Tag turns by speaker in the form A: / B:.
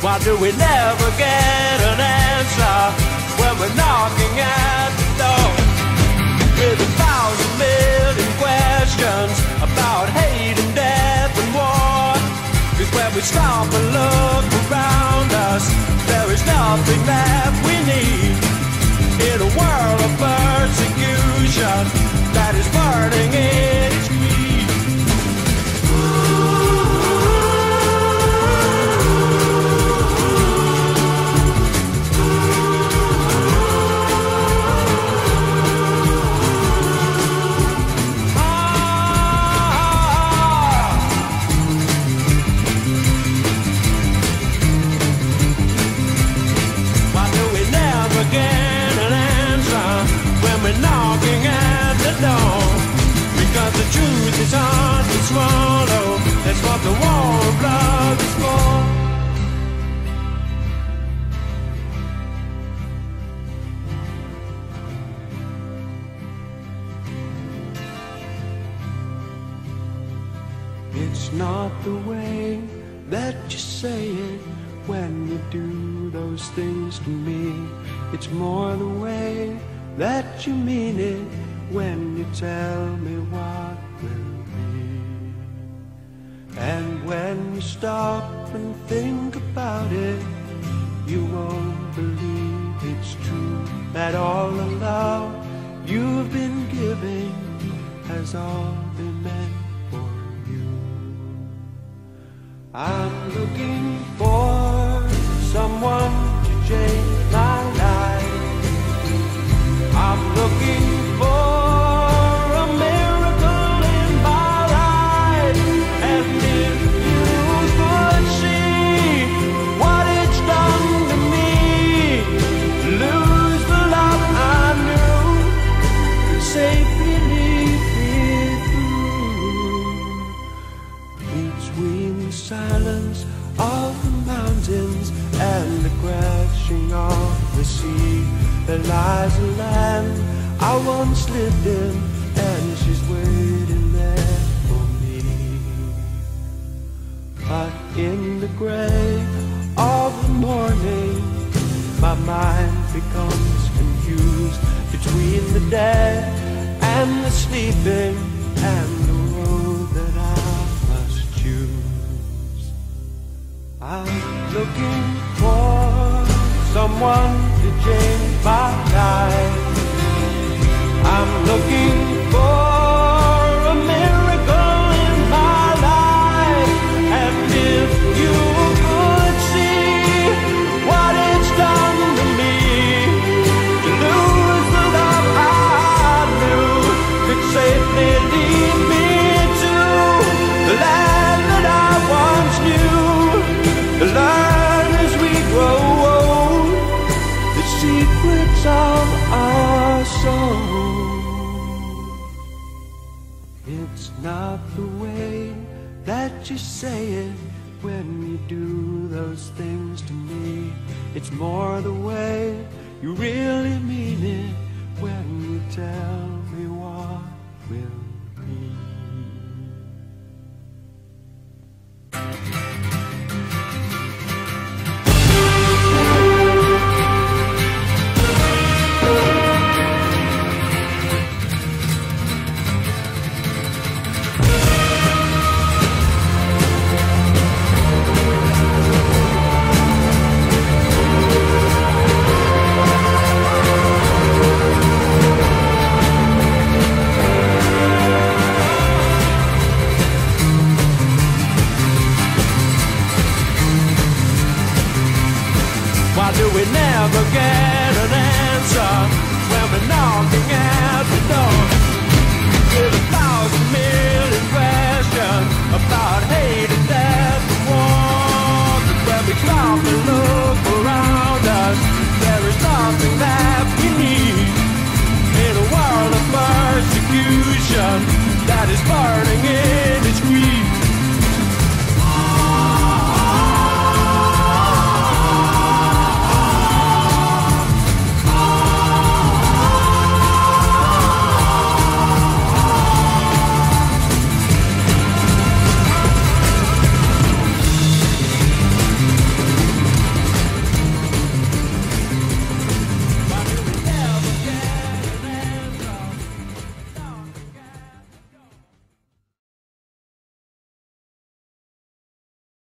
A: Why do we never get an answer when we're knocking at the door? With 1,000 million questions about hate and death and war. Cause when we stop and look around us, there is nothing that we need. In a world of persecution that is burning in its greed. Knocking at the door, because the truth is hard to swallow. That's what the war of love is for. It's not the way that you say it when you do those things to me. It's more the way that you mean it when you tell me what will be. And when you stop and think about it, you won't believe it's true, that all the love you've been giving has all been meant for you. I'm looking for someone to change my life. I'm looking for a miracle in my life. And if you could see what it's done to me, lose the love I knew, and safely leave it through. Between the silence of the mountains and the crashing of the sea, there lies a land I once lived in, and she's waiting there for me. But in the gray of the morning, my mind becomes confused between the dead and the sleeping, and the road that I must choose. I'm looking for someone to change my life. I'm looking for a miracle in my life. And if you could see what it's done to me, to lose the love I knew, could safely lead me to the land that I once knew, to learn as we grow old the secrets of our soul. It's not the way that you say it when you do those things to me. It's more the way you really mean it when you tell me what will be. Why do we never get an answer when we're knocking at the door?